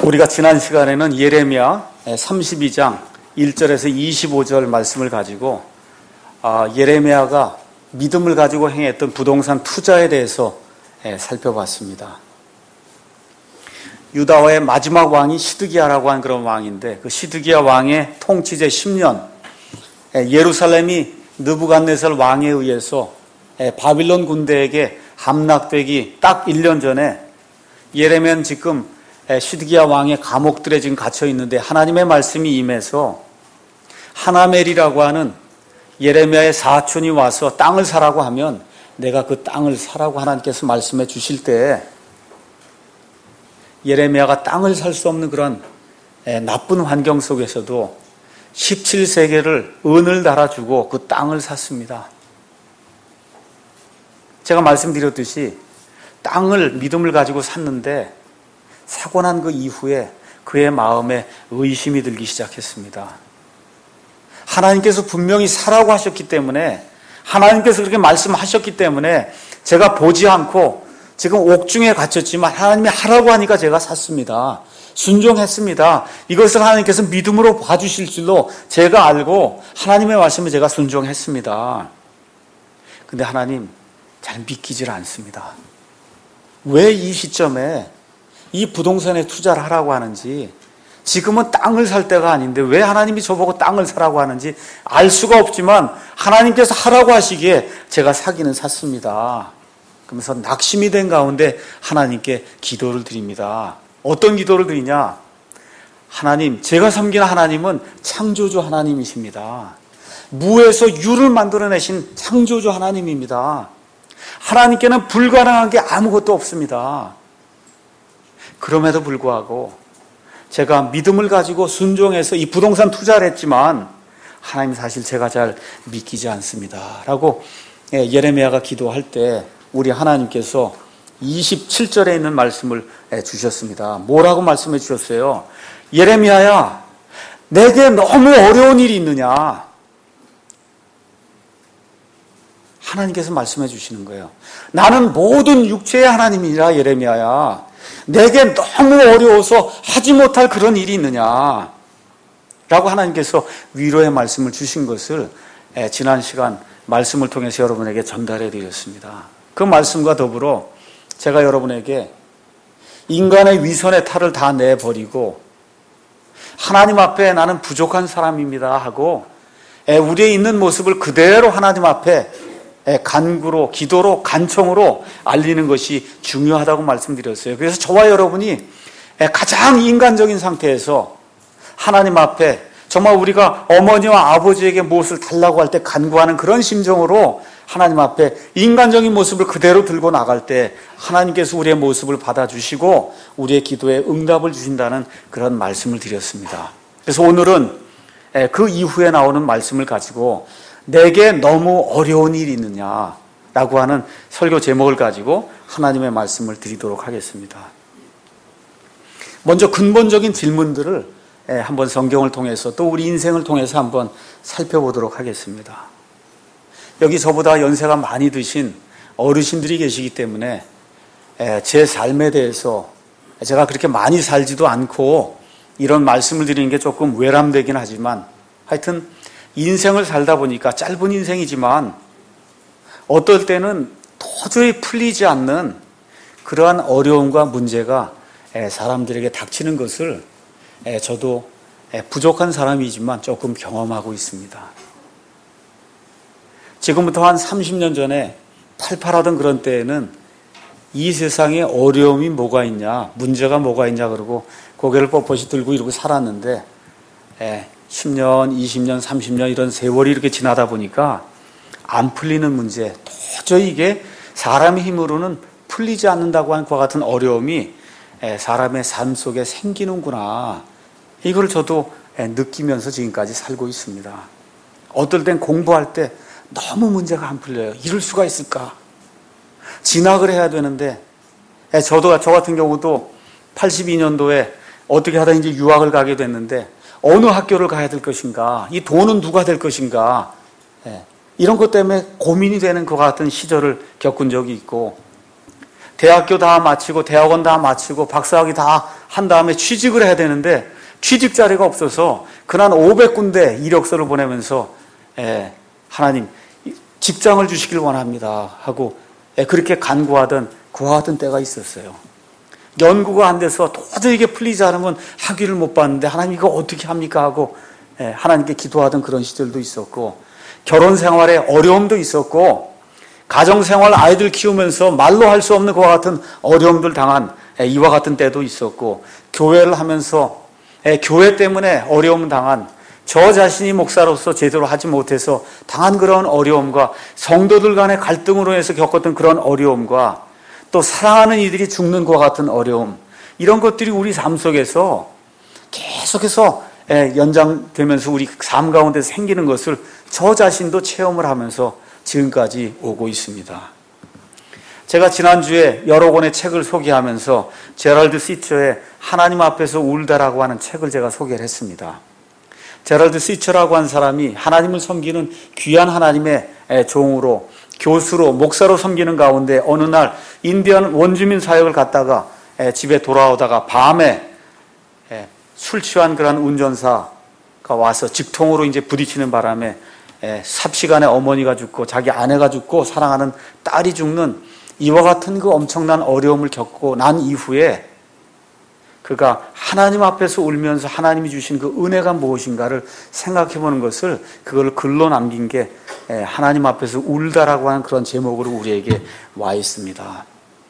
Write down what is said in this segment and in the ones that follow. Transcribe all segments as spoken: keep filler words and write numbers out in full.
우리가 지난 시간에는 예레미야 삼십이 장 일 절에서 이십오 절 말씀을 가지고 예레미야가 믿음을 가지고 행했던 부동산 투자에 대해서 살펴봤습니다. 유다의 마지막 왕이 시드기야라고 하는 그런 왕인데, 그 시드기야 왕의 통치제 십 년, 예루살렘이 느부갓네살 왕에 의해서 바빌론 군대에게 함락되기 딱 일 년 전에 예레미야는 지금 시드기야 왕의 감옥들에 지금 갇혀 있는데, 하나님의 말씀이 임해서 하나멜이라고 하는 예레미야의 사촌이 와서 땅을 사라고 하면 내가 그 땅을 사라고 하나님께서 말씀해 주실 때, 예레미야가 땅을 살 수 없는 그런 나쁜 환경 속에서도 십칠 세겔을 은을 달아주고 그 땅을 샀습니다. 제가 말씀드렸듯이 땅을 믿음을 가지고 샀는데 사고 난 그 이후에 그의 마음에 의심이 들기 시작했습니다. 하나님께서 분명히 사라고 하셨기 때문에, 하나님께서 그렇게 말씀하셨기 때문에 제가 보지 않고 지금 옥중에 갇혔지만 하나님이 하라고 하니까 제가 샀습니다. 순종했습니다. 이것을 하나님께서 믿음으로 봐주실 줄로 제가 알고 하나님의 말씀에 제가 순종했습니다. 근데 하나님 잘 믿기질 않습니다. 왜 이 시점에 이 부동산에 투자를 하라고 하는지, 지금은 땅을 살 때가 아닌데 왜 하나님이 저보고 땅을 사라고 하는지 알 수가 없지만 하나님께서 하라고 하시기에 제가 사기는 샀습니다. 그러면서 낙심이 된 가운데 하나님께 기도를 드립니다. 어떤 기도를 드리냐? 하나님, 제가 섬기는 하나님은 창조주 하나님이십니다. 무에서 유를 만들어내신 창조주 하나님입니다. 하나님께는 불가능한 게 아무것도 없습니다. 그럼에도 불구하고 제가 믿음을 가지고 순종해서 이 부동산 투자를 했지만 하나님 사실 제가 잘 믿기지 않습니다 라고 예레미야가 기도할 때 우리 하나님께서 이십칠 절에 있는 말씀을 주셨습니다. 뭐라고 말씀해 주셨어요? 예레미야야, 내게 너무 어려운 일이 있느냐? 하나님께서 말씀해 주시는 거예요. 나는 모든 육체의 하나님이라 예레미야야, 내게 너무 어려워서 하지 못할 그런 일이 있느냐? 라고 하나님께서 위로의 말씀을 주신 것을 지난 시간 말씀을 통해서 여러분에게 전달해 드렸습니다. 그 말씀과 더불어 제가 여러분에게 인간의 위선의 탈을 다 내버리고 하나님 앞에 나는 부족한 사람입니다 하고 우리의 있는 모습을 그대로 하나님 앞에 간구로, 기도로, 간청으로 알리는 것이 중요하다고 말씀드렸어요. 그래서 저와 여러분이 가장 인간적인 상태에서 하나님 앞에 정말 우리가 어머니와 아버지에게 무엇을 달라고 할 때 간구하는 그런 심정으로 하나님 앞에 인간적인 모습을 그대로 들고 나갈 때 하나님께서 우리의 모습을 받아주시고 우리의 기도에 응답을 주신다는 그런 말씀을 드렸습니다. 그래서 오늘은 그 이후에 나오는 말씀을 가지고 내게 너무 어려운 일이 있느냐라고 하는 설교 제목을 가지고 하나님의 말씀을 드리도록 하겠습니다. 먼저 근본적인 질문들을 한번 성경을 통해서 또 우리 인생을 통해서 한번 살펴보도록 하겠습니다. 여기 저보다 연세가 많이 드신 어르신들이 계시기 때문에 제 삶에 대해서 제가 그렇게 많이 살지도 않고 이런 말씀을 드리는 게 조금 외람되긴 하지만 하여튼 인생을 살다 보니까 짧은 인생이지만 어떨 때는 도저히 풀리지 않는 그러한 어려움과 문제가 사람들에게 닥치는 것을 저도 부족한 사람이지만 조금 경험하고 있습니다. 지금부터 한 삼십 년 전에 팔팔하던 그런 때에는 이 세상에 어려움이 뭐가 있냐, 문제가 뭐가 있냐 그러고 고개를 뻣뻣이 들고 이러고 살았는데 십 년, 이십 년, 삼십 년 이런 세월이 이렇게 지나다 보니까 안 풀리는 문제, 도저히 이게 사람의 힘으로는 풀리지 않는다고 하는 것과 같은 어려움이 사람의 삶 속에 생기는구나. 이걸 저도 느끼면서 지금까지 살고 있습니다. 어떨 땐 공부할 때 너무 문제가 안 풀려요. 이럴 수가 있을까? 진학을 해야 되는데 저도 저 같은 경우도 팔십이 년도에 어떻게 하다 이제 유학을 가게 됐는데 어느 학교를 가야 될 것인가? 이 돈은 누가 될 것인가? 이런 것 때문에 고민이 되는 것 같은 시절을 겪은 적이 있고 대학교 다 마치고 대학원 다 마치고 박사학위 다 한 다음에 취직을 해야 되는데 취직 자리가 없어서 그날 오백 군데 이력서를 보내면서 예, 하나님 직장을 주시길 원합니다 하고 예, 그렇게 간구하던 구하던 때가 있었어요. 연구가 안 돼서 도저히 이게 풀리지 않으면 학위를 못 받는데 하나님 이거 어떻게 합니까 하고 예, 하나님께 기도하던 그런 시절도 있었고, 결혼 생활에 어려움도 있었고, 가정생활 아이들 키우면서 말로 할 수 없는 그와 같은 어려움들 당한 예, 이와 같은 때도 있었고, 교회를 하면서 예, 교회 때문에 어려움 당한, 저 자신이 목사로서 제대로 하지 못해서 당한 그런 어려움과 성도들 간의 갈등으로 해서 겪었던 그런 어려움과 또 사랑하는 이들이 죽는 것과 같은 어려움, 이런 것들이 우리 삶 속에서 계속해서 연장되면서 우리 삶 가운데 생기는 것을 저 자신도 체험을 하면서 지금까지 오고 있습니다. 제가 지난주에 여러 권의 책을 소개하면서 제럴드 시처의 하나님 앞에서 울다라고 하는 책을 제가 소개를 했습니다. 제럴드 시처라고 한 사람이 하나님을 섬기는 귀한 하나님의 종으로, 교수로, 목사로 섬기는 가운데 어느 날 인디언 원주민 사역을 갔다가 집에 돌아오다가 밤에 술 취한 그런 운전사가 와서 직통으로 이제 부딪히는 바람에 삽시간에 어머니가 죽고 자기 아내가 죽고 사랑하는 딸이 죽는 이와 같은 그 엄청난 어려움을 겪고 난 이후에 그가 하나님 앞에서 울면서 하나님이 주신 그 은혜가 무엇인가를 생각해 보는 것을, 그걸 글로 남긴 게 하나님 앞에서 울다라고 하는 그런 제목으로 우리에게 와 있습니다.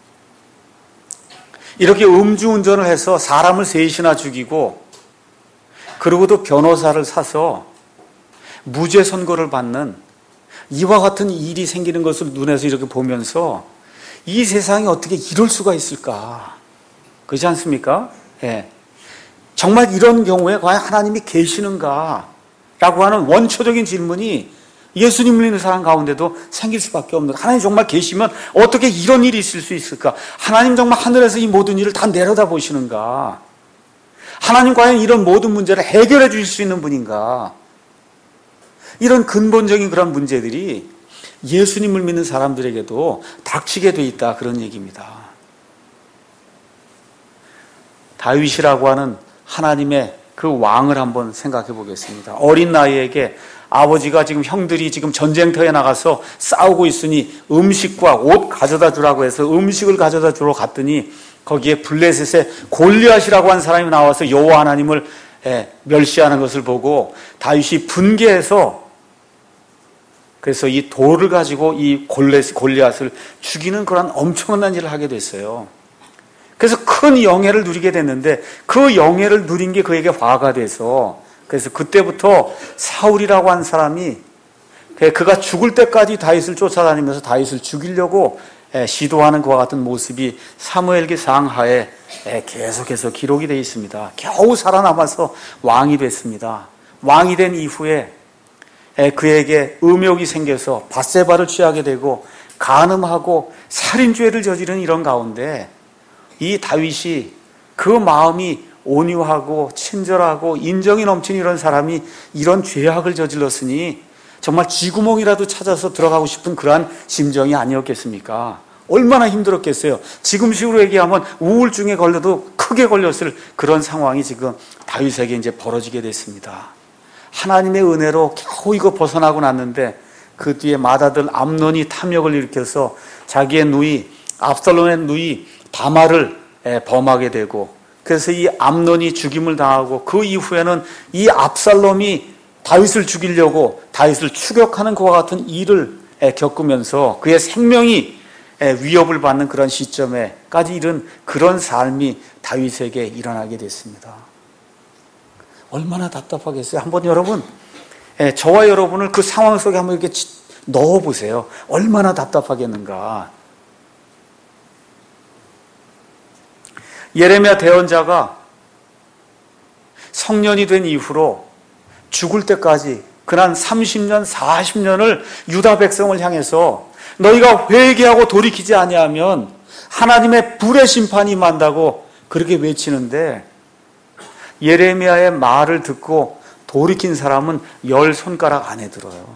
이렇게 음주운전을 해서 사람을 셋이나 죽이고, 그러고도 변호사를 사서 무죄 선고를 받는 이와 같은 일이 생기는 것을 눈에서 이렇게 보면서 이 세상에 어떻게 이럴 수가 있을까? 그렇지 않습니까? 예. 정말 이런 경우에 과연 하나님이 계시는가? 라고 하는 원초적인 질문이 예수님을 믿는 사람 가운데도 생길 수밖에 없는, 하나님 정말 계시면 어떻게 이런 일이 있을 수 있을까? 하나님 정말 하늘에서 이 모든 일을 다 내려다 보시는가? 하나님 과연 이런 모든 문제를 해결해 주실 수 있는 분인가? 이런 근본적인 그런 문제들이 예수님을 믿는 사람들에게도 닥치게 돼 있다, 그런 얘기입니다. 다윗이라고 하는 하나님의 그 왕을 한번 생각해 보겠습니다. 어린 나이에게 아버지가 지금 형들이 지금 전쟁터에 나가서 싸우고 있으니 음식과 옷 가져다 주라고 해서 음식을 가져다 주러 갔더니 거기에 블레셋의 골리앗이라고 한 사람이 나와서 여호와 하나님을 멸시하는 것을 보고 다윗이 분개해서 그래서 이 돌을 가지고 이 골리앗을 죽이는 그런 엄청난 일을 하게 됐어요. 그래서 큰 영예를 누리게 됐는데 그 영예를 누린 게 그에게 화가 돼서, 그래서 그때부터 사울이라고 한 사람이 그가 죽을 때까지 다윗을 쫓아다니면서 다윗을 죽이려고 시도하는 그와 같은 모습이 사무엘기 상하에 계속해서 기록이 되어 있습니다. 겨우 살아남아서 왕이 됐습니다. 왕이 된 이후에 그에게 음욕이 생겨서 밧세바를 취하게 되고 간음하고 살인죄를 저지른 이런 가운데 이 다윗이 그 마음이 온유하고 친절하고 인정이 넘치는 이런 사람이 이런 죄악을 저질렀으니 정말 쥐구멍이라도 찾아서 들어가고 싶은 그러한 심정이 아니었겠습니까? 얼마나 힘들었겠어요. 지금식으로 얘기하면 우울증에 걸려도 크게 걸렸을 그런 상황이 지금 다윗에게 이제 벌어지게 됐습니다. 하나님의 은혜로 겨우 이거 벗어나고 났는데 그 뒤에 맏아들 암논이 탐욕을 일으켜서 자기의 누이 압살롬의 누이 다말을 범하게 되고, 그래서 이 암논이 죽임을 당하고 그 이후에는 이 압살롬이 다윗을 죽이려고 다윗을 추격하는 그와 같은 일을 겪으면서 그의 생명이 위협을 받는 그런 시점에까지 이른 그런 삶이 다윗에게 일어나게 됐습니다. 얼마나 답답하겠어요. 한번 여러분, 저와 여러분을 그 상황 속에 한번 이렇게 넣어보세요. 얼마나 답답하겠는가. 예레미야 대언자가 성년이 된 이후로 죽을 때까지 그난 삼십 년, 사십 년을 유다 백성을 향해서 너희가 회개하고 돌이키지 아니하면 하나님의 불의 심판이 임한다고 그렇게 외치는데, 예레미야의 말을 듣고 돌이킨 사람은 열 손가락 안에 들어요.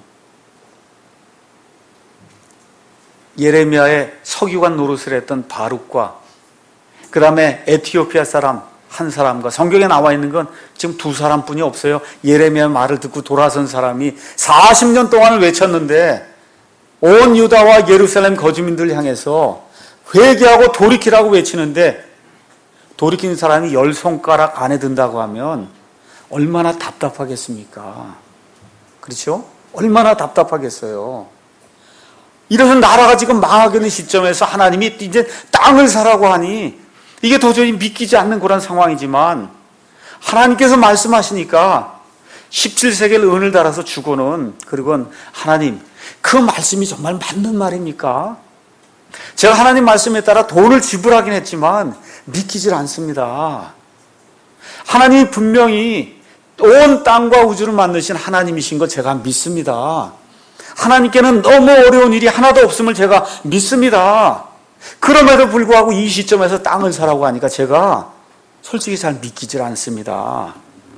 예레미야의 서기관 노릇을 했던 바룩과 그 다음에 에티오피아 사람 한 사람과, 성경에 나와 있는 건 지금 두 사람뿐이 없어요. 예레미야 말을 듣고 돌아선 사람이 사십 년 동안을 외쳤는데 온 유다와 예루살렘 거주민들 향해서 회개하고 돌이키라고 외치는데 돌이킨 사람이 열 손가락 안에 든다고 하면 얼마나 답답하겠습니까? 그렇죠? 얼마나 답답하겠어요. 이래서 나라가 지금 망하게 되는 시점에서 하나님이 이제 땅을 사라고 하니 이게 도저히 믿기지 않는 그런 상황이지만 하나님께서 말씀하시니까 십칠 세겔 은을 달아서 주고는, 그리고 하나님 그 말씀이 정말 맞는 말입니까? 제가 하나님 말씀에 따라 돈을 지불하긴 했지만 믿기질 않습니다. 하나님이 분명히 온 땅과 우주를 만드신 하나님이신 걸 제가 믿습니다. 하나님께는 너무 어려운 일이 하나도 없음을 제가 믿습니다. 그럼에도 불구하고 이 시점에서 땅을 사라고 하니까 제가 솔직히 잘 믿기질 않습니다.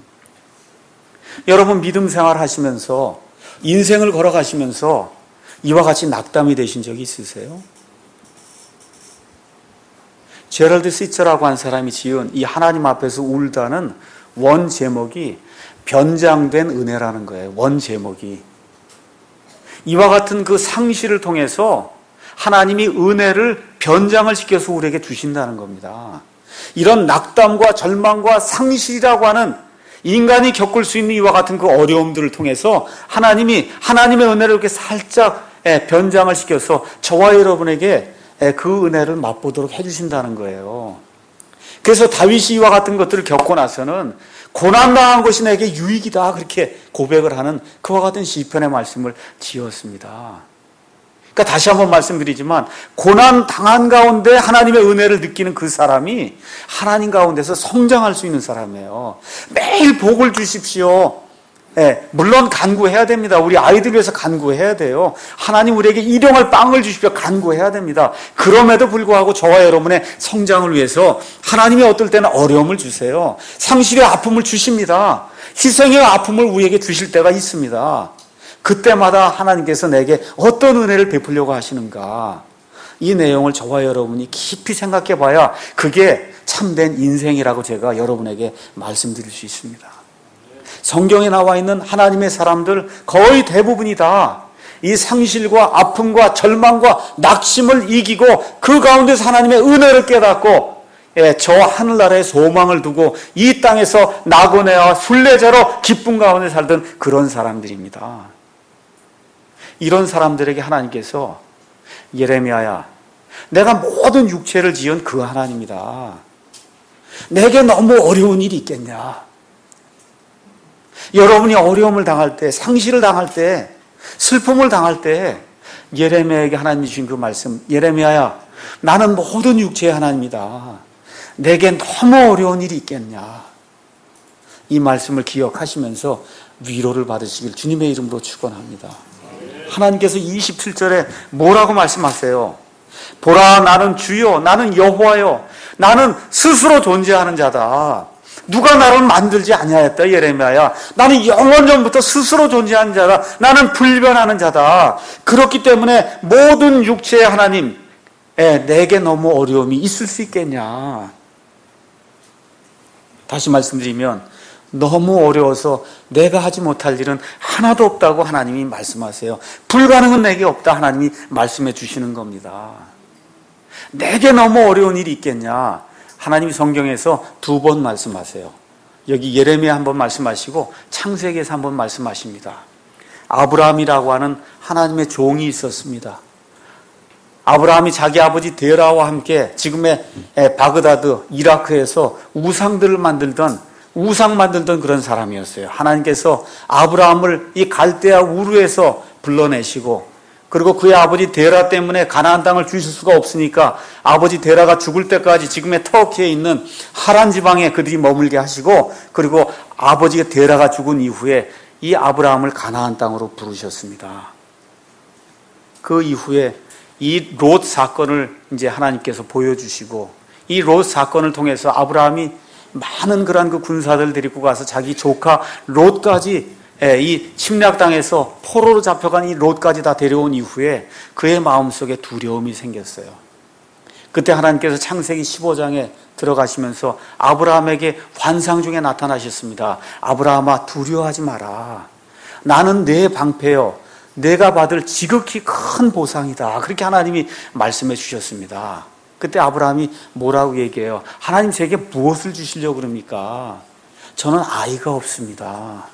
여러분 믿음 생활 하시면서 인생을 걸어가시면서 이와 같이 낙담이 되신 적이 있으세요? 제럴드 시처라고 한 사람이 지은 이 하나님 앞에서 울다는 원 제목이 변장된 은혜라는 거예요. 원 제목이. 이와 같은 그 상실을 통해서 하나님이 은혜를 변장을 시켜서 우리에게 주신다는 겁니다. 이런 낙담과 절망과 상실이라고 하는 인간이 겪을 수 있는 이와 같은 그 어려움들을 통해서 하나님이 하나님의 은혜를 이렇게 살짝 변장을 시켜서 저와 여러분에게 그 은혜를 맛보도록 해주신다는 거예요. 그래서 다윗이 이와 같은 것들을 겪고 나서는 고난당한 것이 내게 유익이다 그렇게 고백을 하는 그와 같은 시편의 말씀을 지었습니다. 그러니까 다시 한번 말씀드리지만 고난 당한 가운데 하나님의 은혜를 느끼는 그 사람이 하나님 가운데서 성장할 수 있는 사람이에요. 매일 복을 주십시오. 네, 물론 간구해야 됩니다. 우리 아이들 위해서 간구해야 돼요. 하나님 우리에게 일용할 빵을 주십시오. 간구해야 됩니다. 그럼에도 불구하고 저와 여러분의 성장을 위해서 하나님이 어떨 때는 어려움을 주세요. 상실의 아픔을 주십니다. 희생의 아픔을 우리에게 주실 때가 있습니다. 그때마다 하나님께서 내게 어떤 은혜를 베풀려고 하시는가, 이 내용을 저와 여러분이 깊이 생각해 봐야 그게 참된 인생이라고 제가 여러분에게 말씀드릴 수 있습니다. 성경에 나와 있는 하나님의 사람들 거의 대부분이 다 이 상실과 아픔과 절망과 낙심을 이기고 그 가운데서 하나님의 은혜를 깨닫고 예, 저 하늘나라에 소망을 두고 이 땅에서 나고네와 순례자로 기쁨 가운데 살던 그런 사람들입니다. 이런 사람들에게 하나님께서 예레미야야, 내가 모든 육체를 지은 그 하나님이다. 내게 너무 어려운 일이 있겠냐? 여러분이 어려움을 당할 때, 상실을 당할 때, 슬픔을 당할 때 예레미야에게 하나님이 주신 그 말씀, 예레미야야, 나는 모든 육체의 하나님이다. 내게 너무 어려운 일이 있겠냐? 이 말씀을 기억하시면서 위로를 받으시길 주님의 이름으로 축원합니다. 하나님께서 이십칠 절에 뭐라고 말씀하세요? 보라, 나는 주요, 나는 여호와요, 나는 스스로 존재하는 자다. 누가 나를 만들지 아니하였다. 예레미야야, 나는 영원 전부터 스스로 존재하는 자다. 나는 불변하는 자다. 그렇기 때문에 모든 육체의 하나님, 내게 너무 어려움이 있을 수 있겠냐? 다시 말씀드리면 너무 어려워서 내가 하지 못할 일은 하나도 없다고 하나님이 말씀하세요. 불가능은 내게 없다 하나님이 말씀해 주시는 겁니다. 내게 너무 어려운 일이 있겠냐? 하나님이 성경에서 두 번 말씀하세요. 여기 예레미야 한 번 말씀하시고 창세기에서 한 번 말씀하십니다. 아브라함이라고 하는 하나님의 종이 있었습니다. 아브라함이 자기 아버지 데라와 함께 지금의 바그다드, 이라크에서 우상들을 만들던 우상 만들던 그런 사람이었어요. 하나님께서 아브라함을 이 갈대아 우르에서 불러내시고, 그리고 그의 아버지 데라 때문에 가나안 땅을 주실 수가 없으니까 아버지 데라가 죽을 때까지 지금의 터키에 있는 하란 지방에 그들이 머물게 하시고, 그리고 아버지가 데라가 죽은 이후에 이 아브라함을 가나안 땅으로 부르셨습니다. 그 이후에 이 롯 사건을 이제 하나님께서 보여주시고, 이 롯 사건을 통해서 아브라함이 많은 그런 그 군사들 데리고 가서 자기 조카 롯까지 이 침략 당해서 포로로 잡혀간 이 롯까지 다 데려온 이후에 그의 마음속에 두려움이 생겼어요. 그때 하나님께서 창세기 십오 장에 들어가시면서 아브라함에게 환상 중에 나타나셨습니다. 아브라함아, 두려워하지 마라. 나는 내 방패요, 내가 받을 지극히 큰 보상이다. 그렇게 하나님이 말씀해 주셨습니다. 그때 아브라함이 뭐라고 얘기해요? 하나님 제게 무엇을 주시려고 그럽니까? 저는 아이가 없습니다.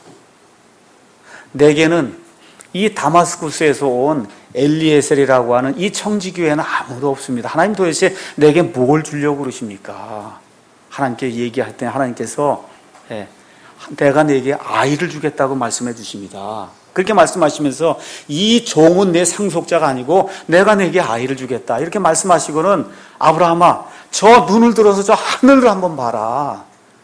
내게는 이 다마스쿠스에서 온 엘리에셀이라고 하는 이 청지교회는 아무도 없습니다. 하나님 도대체 내게 뭘 주려고 그러십니까? 하나님께 얘기할 때 하나님께서 예, 내가 내게 아이를 주겠다고 말씀해 주십니다. 그렇게 말씀하시면서 이 종은 내 상속자가 아니고 내가 내게 아이를 주겠다, 이렇게 말씀하시고는 아브라함아, 저 눈을 들어서 저 하늘을 한번 봐라.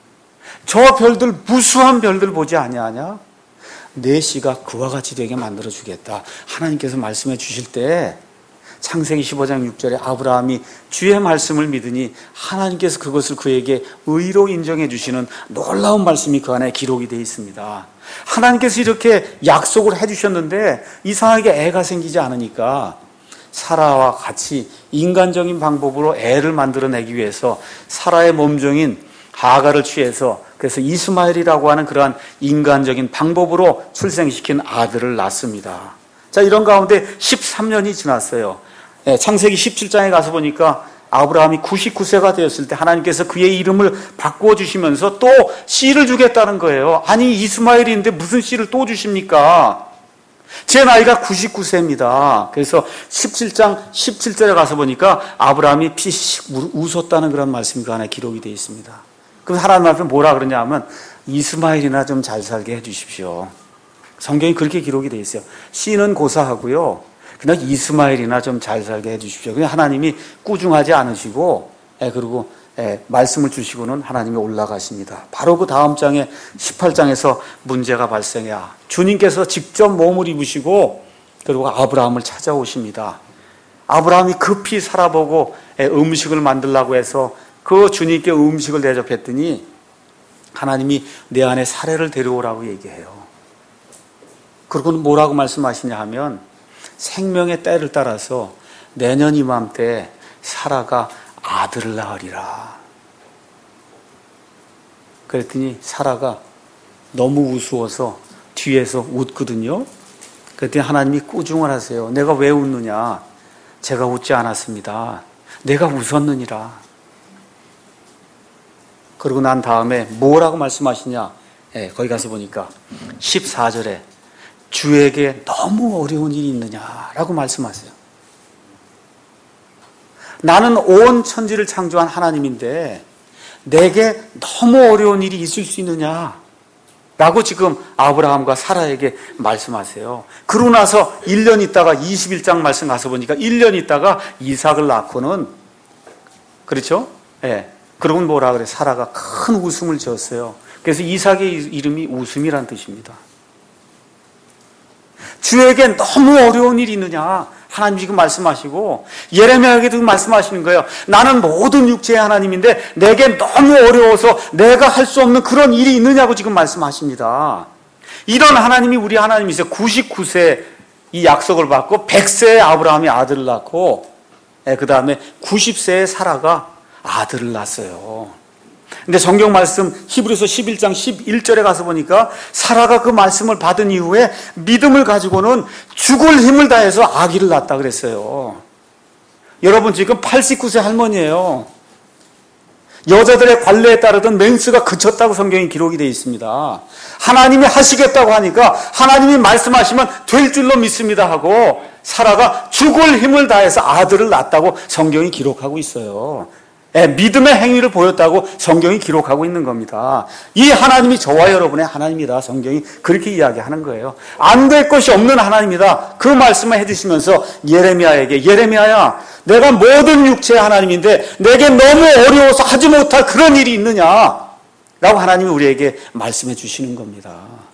저 별들, 무수한 별들 보지 아니하냐? 내 씨가 그와 같이 되게 만들어 주겠다. 하나님께서 말씀해 주실 때 창세기 십오 장 육 절에 아브라함이 주의 말씀을 믿으니 하나님께서 그것을 그에게 의로 인정해 주시는 놀라운 말씀이 그 안에 기록이 되어 있습니다. 하나님께서 이렇게 약속을 해 주셨는데 이상하게 애가 생기지 않으니까 사라와 같이 인간적인 방법으로 애를 만들어내기 위해서 사라의 몸종인 하가를 취해서 그래서 이스마엘이라고 하는 그러한 인간적인 방법으로 출생시킨 아들을 낳습니다. 자, 이런 가운데 십삼 년이 지났어요. 네, 창세기 십칠 장에 가서 보니까 아브라함이 구십구 세가 되었을 때 하나님께서 그의 이름을 바꾸어 주시면서 또 씨를 주겠다는 거예요. 아니, 이스마엘인데 무슨 씨를 또 주십니까? 제 나이가 구십구 세입니다. 그래서 십칠 장 십칠 절에 가서 보니까 아브라함이 피식 웃었다는 그런 말씀이 그 안에 기록이 되어 있습니다. 그럼 하나님 앞에 뭐라 그러냐 하면 이스마엘이나 좀 잘 살게 해 주십시오. 성경이 그렇게 기록이 되어 있어요. 씨는 고사하고요, 그냥 이스마엘이나 좀 잘 살게 해 주십시오. 그냥 하나님이 꾸중하지 않으시고, 예, 그리고 예, 말씀을 주시고는 하나님이 올라가십니다. 바로 그 다음 장에 십팔 장에서 문제가 발생해야 주님께서 직접 몸을 입으시고 그리고 아브라함을 찾아오십니다. 아브라함이 급히 살아보고 예, 음식을 만들려고 해서 그 주님께 음식을 대접했더니 하나님이 내 안에 사례를 데려오라고 얘기해요. 그리고는 뭐라고 말씀하시냐 하면 생명의 때를 따라서 내년 이맘때 사라가 아들을 낳으리라. 그랬더니 사라가 너무 우스워서 뒤에서 웃거든요. 그랬더니 하나님이 꾸중을 하세요. 내가 왜 웃느냐? 제가 웃지 않았습니다. 내가 웃었느니라. 그러고 난 다음에 뭐라고 말씀하시냐? 예, 거기 가서 보니까 십사 절에 주에게 너무 어려운 일이 있느냐라고 말씀하세요. 나는 온 천지를 창조한 하나님인데 내게 너무 어려운 일이 있을 수 있느냐? 라고 지금 아브라함과 사라에게 말씀하세요. 그러고 나서 일 년 있다가 이십일 장 말씀 가서 보니까 일 년 있다가 이삭을 낳고는, 그렇죠? 예. 그러고는 뭐라 그래? 사라가 큰 웃음을 지었어요. 그래서 이삭의 이름이 웃음이란 뜻입니다. 주에게 너무 어려운 일이 있느냐? 하나님 지금 말씀하시고 예레미야에게도 말씀하시는 거예요. 나는 모든 육체의 하나님인데 내게 너무 어려워서 내가 할 수 없는 그런 일이 있느냐고 지금 말씀하십니다. 이런 하나님이 우리 하나님이세요. 구십구 세 이 약속을 받고 백 세에 아브라함이 아들을 낳고 그 다음에 구십 세에 사라가 아들을 낳았어요. 근데 성경 말씀 히브리서 십일 장 십일 절에 가서 보니까 사라가 그 말씀을 받은 이후에 믿음을 가지고는 죽을 힘을 다해서 아기를 낳았다 그랬어요. 여러분 지금 팔십구 세 할머니예요. 여자들의 관례에 따르던 멘스가 그쳤다고 성경이 기록이 되어 있습니다. 하나님이 하시겠다고 하니까 하나님이 말씀하시면 될 줄로 믿습니다 하고 사라가 죽을 힘을 다해서 아들을 낳았다고 성경이 기록하고 있어요. 예, 믿음의 행위를 보였다고 성경이 기록하고 있는 겁니다. 이 하나님이 저와 여러분의 하나님이다. 성경이 그렇게 이야기하는 거예요. 안 될 것이 없는 하나님이다. 그 말씀을 해주시면서 예레미야에게 예레미야야, 내가 모든 육체의 하나님인데 내게 너무 어려워서 하지 못할 그런 일이 있느냐? 라고 하나님이 우리에게 말씀해 주시는 겁니다.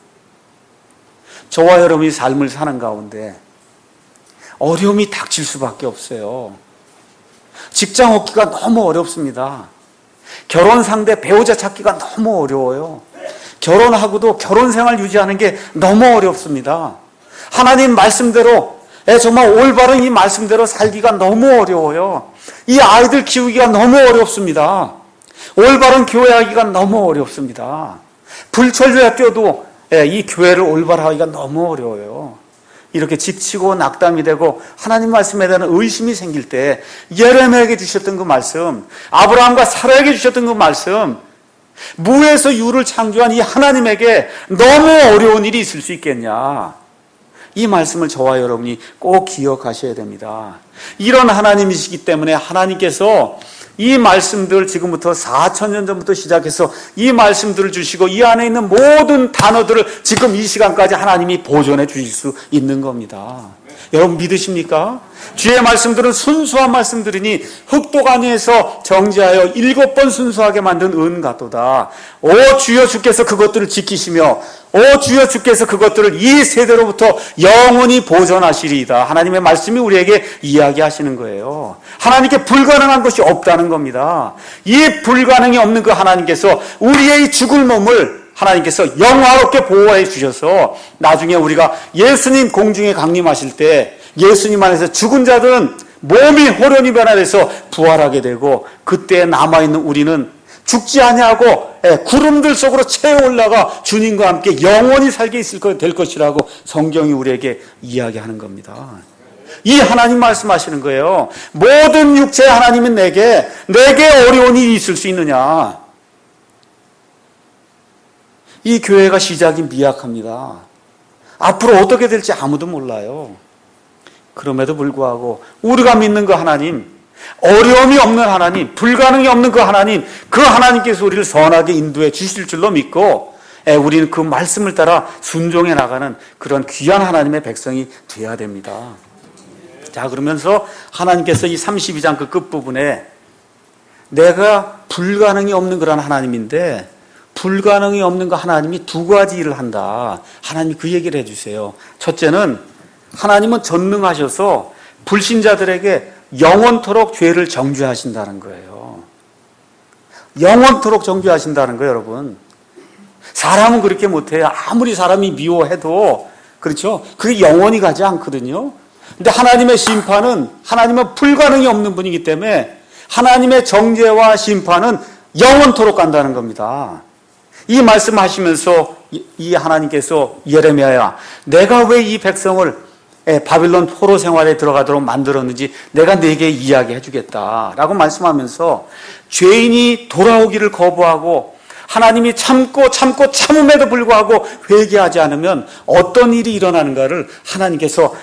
저와 여러분이 삶을 사는 가운데 어려움이 닥칠 수밖에 없어요. 직장 얻기가 너무 어렵습니다. 결혼 상대 배우자 찾기가 너무 어려워요. 결혼하고도 결혼 생활 유지하는 게 너무 어렵습니다. 하나님 말씀대로 정말 올바른 이 말씀대로 살기가 너무 어려워요. 이 아이들 키우기가 너무 어렵습니다. 올바른 교회하기가 너무 어렵습니다. 불철주야 뛰어도 이 교회를 올바로 하기가 너무 어려워요. 이렇게 지치고 낙담이 되고 하나님 말씀에 대한 의심이 생길 때 예레미야에게 주셨던 그 말씀, 아브라함과 사라에게 주셨던 그 말씀, 무에서 유를 창조한 이 하나님에게 너무 어려운 일이 있을 수 있겠냐? 이 말씀을 저와 여러분이 꼭 기억하셔야 됩니다. 이런 하나님이시기 때문에 하나님께서 이 말씀들 지금부터 사천 년 전부터 시작해서 이 말씀들을 주시고 이 안에 있는 모든 단어들을 지금 이 시간까지 하나님이 보존해 주실 수 있는 겁니다. 여러분 믿으십니까? 주의 말씀들은 순수한 말씀들이니 흙도가니에서 정지하여 일곱 번 순수하게 만든 은 같도다. 오 주여 주께서 그것들을 지키시며 오 주여 주께서 그것들을 이 세대로부터 영원히 보존하시리이다. 하나님의 말씀이 우리에게 이야기하시는 거예요. 하나님께 불가능한 것이 없다는 겁니다. 이 불가능이 없는 그 하나님께서 우리의 죽을 몸을 하나님께서 영화롭게 보호해 주셔서 나중에 우리가 예수님 공중에 강림하실 때 예수님 안에서 죽은 자들은 몸이 호련히 변화돼서 부활하게 되고 그때 남아있는 우리는 죽지 아니하고 구름들 속으로 채워 올라가 주님과 함께 영원히 살게 있을 것, 될 것이라고 성경이 우리에게 이야기하는 겁니다. 이 하나님 말씀하시는 거예요. 모든 육체의 하나님은 내게 내게 어려운 일이 있을 수 있느냐? 이 교회가 시작이 미약합니다. 앞으로 어떻게 될지 아무도 몰라요. 그럼에도 불구하고 우리가 믿는 그 하나님, 어려움이 없는 하나님, 불가능이 없는 그 하나님, 그 하나님께서 우리를 선하게 인도해 주실 줄로 믿고 우리는 그 말씀을 따라 순종해 나가는 그런 귀한 하나님의 백성이 되어야 됩니다. 자, 그러면서 하나님께서 이 삼십이 장 그 끝부분에 내가 불가능이 없는 그런 하나님인데 불가능이 없는 그 하나님이 두 가지 일을 한다. 하나님이 그 얘기를 해주세요. 첫째는 하나님은 전능하셔서 불신자들에게 영원토록 죄를 정죄하신다는 거예요. 영원토록 정죄하신다는 거예요, 여러분. 사람은 그렇게 못해요. 아무리 사람이 미워해도 그렇죠. 그게 영원히 가지 않거든요. 근데 하나님의 심판은 하나님은 불가능이 없는 분이기 때문에 하나님의 정죄와 심판은 영원토록 간다는 겁니다. 이 말씀하시면서 이 하나님께서 예레미야야, 내가 왜 이 백성을 바빌론 포로 생활에 들어가도록 만들었는지 내가 네게 이야기해 주겠다라고 말씀하면서 죄인이 돌아오기를 거부하고 하나님이 참고 참고 참음에도 불구하고 회개하지 않으면 어떤 일이 일어나는가를 하나님께서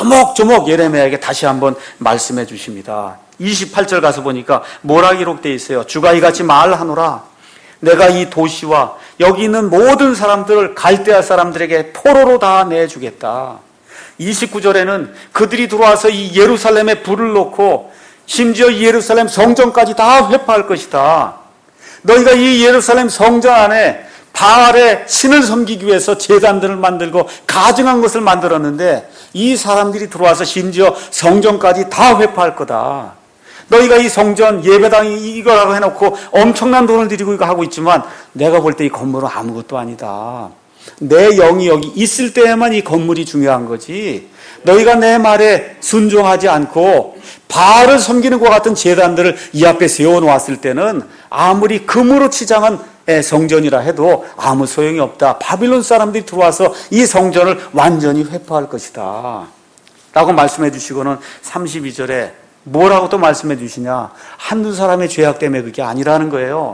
조목조목 예레미야에게 다시 한번 말씀해 주십니다. 이십팔 절 가서 보니까 뭐라 기록되어 있어요? 주가 이같이 말하노라. 내가 이 도시와 여기 있는 모든 사람들을 갈대아 사람들에게 포로로 다 내주겠다. 이십구 절에는 그들이 들어와서 이 예루살렘에 불을 놓고 심지어 이 예루살렘 성전까지 다 회파할 것이다. 너희가 이 예루살렘 성전 안에 바알의 신을 섬기기 위해서 제단들을 만들고 가증한 것을 만들었는데 이 사람들이 들어와서 심지어 성전까지 다 회파할 거다. 너희가 이 성전 예배당이 이거라고 해놓고 엄청난 돈을 들이고 이거 하고 있지만 내가 볼 때 이 건물은 아무것도 아니다. 내 영이 여기 있을 때에만 이 건물이 중요한 거지. 너희가 내 말에 순종하지 않고 바알을 섬기는 것 같은 제단들을 이 앞에 세워놓았을 때는 아무리 금으로 치장한 성전이라 해도 아무 소용이 없다. 바빌론 사람들이 들어와서 이 성전을 완전히 회파할 것이다 라고 말씀해 주시고는 삼십이 절에 뭐라고 또 말씀해 주시냐? 한두 사람의 죄악 때문에 그게 아니라는 거예요.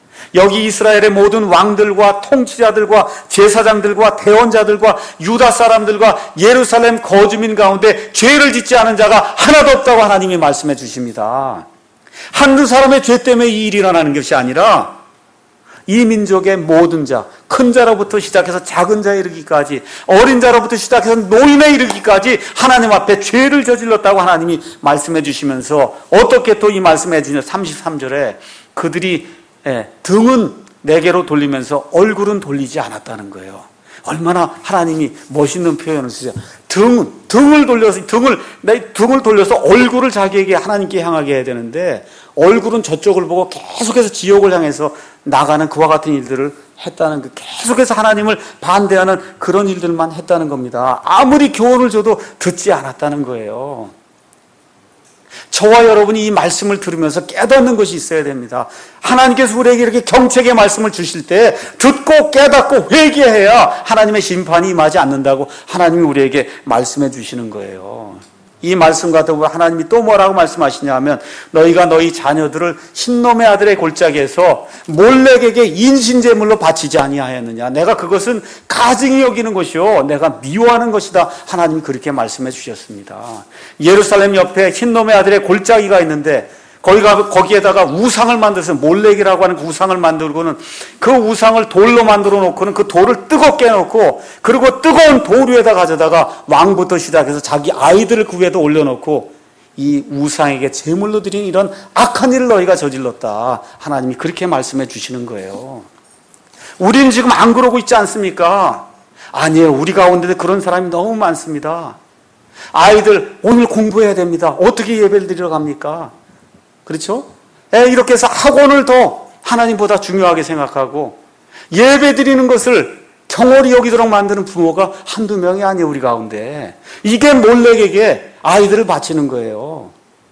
여기 이스라엘의 모든 왕들과 통치자들과 제사장들과 대원자들과 유다 사람들과 예루살렘 거주민 가운데 죄를 짓지 않은 자가 하나도 없다고 하나님이 말씀해 주십니다. 한두 사람의 죄 때문에 이 일이 일어나는 것이 아니라 이 민족의 모든 자, 큰 자로부터 시작해서 작은 자에 이르기까지, 어린 자로부터 시작해서 노인에 이르기까지 하나님 앞에 죄를 저질렀다고 하나님이 말씀해 주시면서 어떻게 또 이 말씀해 주시냐? 삼십삼 절에 그들이 등은 내게로 돌리면서 얼굴은 돌리지 않았다는 거예요. 얼마나 하나님이 멋있는 표현을 쓰세요. 등, 등을 돌려서, 등을, 내 등을 돌려서 얼굴을 자기에게 하나님께 향하게 해야 되는데 얼굴은 저쪽을 보고 계속해서 지옥을 향해서 나가는 그와 같은 일들을 했다는 그 계속해서 하나님을 반대하는 그런 일들만 했다는 겁니다. 아무리 교훈을 줘도 듣지 않았다는 거예요. 저와 여러분이 이 말씀을 들으면서 깨닫는 것이 있어야 됩니다. 하나님께서 우리에게 이렇게 경책의 말씀을 주실 때 듣고 깨닫고 회개해야 하나님의 심판이 임하지 않는다고 하나님이 우리에게 말씀해 주시는 거예요. 이 말씀과 더불어 하나님이 또 뭐라고 말씀하시냐면 너희가 너희 자녀들을 흰놈의 아들의 골짜기에서 몰렉에게 인신제물로 바치지 아니하였느냐. 내가 그것은 가증히 여기는 것이요 내가 미워하는 것이다. 하나님이 그렇게 말씀해 주셨습니다. 예루살렘 옆에 흰놈의 아들의 골짜기가 있는데 거기가, 거기에다가 우상을 만들어서 몰렉이라고 하는 그 우상을 만들고는 그 우상을 돌로 만들어 놓고는 그 돌을 뜨겁게 해놓고 그리고 뜨거운 돌 위에다 가져다가 왕부터 시작해서 자기 아이들을 그 위에다 올려놓고 이 우상에게 제물로 드린 이런 악한 일을 너희가 저질렀다. 하나님이 그렇게 말씀해 주시는 거예요. 우리는 지금 안 그러고 있지 않습니까? 아니에요. 우리 가운데 그런 사람이 너무 많습니다. 아이들 오늘 공부해야 됩니다. 어떻게 예배를 드리러 갑니까? 그렇죠? 이렇게 해서 학원을 더 하나님보다 중요하게 생각하고 예배 드리는 것을 경홀히 여기도록 만드는 부모가 한두 명이 아니에요, 우리 가운데. 이게 몰렉에게 아이들을 바치는 거예요.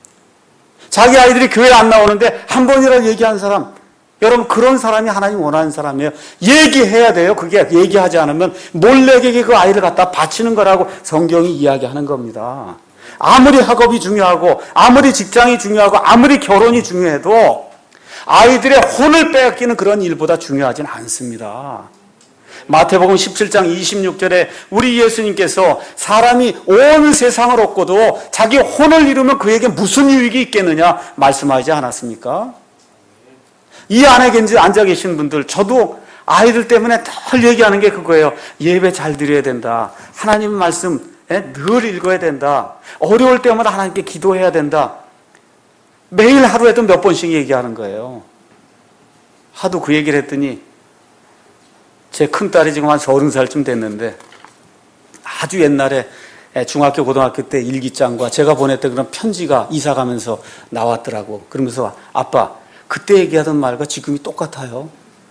자기 아이들이 교회 안 나오는데 한 번이라도 얘기한 사람, 여러분 그런 사람이 하나님 원하는 사람이에요. 얘기해야 돼요. 그게 얘기하지 않으면 몰렉에게 그 아이를 갖다 바치는 거라고 성경이 이야기하는 겁니다. 아무리 학업이 중요하고 아무리 직장이 중요하고 아무리 결혼이 중요해도 아이들의 혼을 빼앗기는 그런 일보다 중요하진 않습니다. 마태복음 십칠 장 이십육 절에 우리 예수님께서 사람이 온 세상을 얻고도 자기 혼을 잃으면 그에게 무슨 유익이 있겠느냐 말씀하지 않았습니까? 이 안에 앉아 계신 분들, 저도 아이들 때문에 늘 얘기하는 게 그거예요. 예배 잘 드려야 된다. 하나님 말씀 늘 읽어야 된다. 어려울 때마다 하나님께 기도해야 된다. 매일 하루에도 몇 번씩 얘기하는 거예요. 하도 그 얘기를 했더니 제 큰딸이 지금 한 서른 살쯤 됐는데 아주 옛날에 중학교 고등학교 때 일기장과 제가 보냈던 그런 편지가 이사 가면서 나왔더라고. 그러면서 아빠 그때 얘기하던 말과 지금이 똑같아요.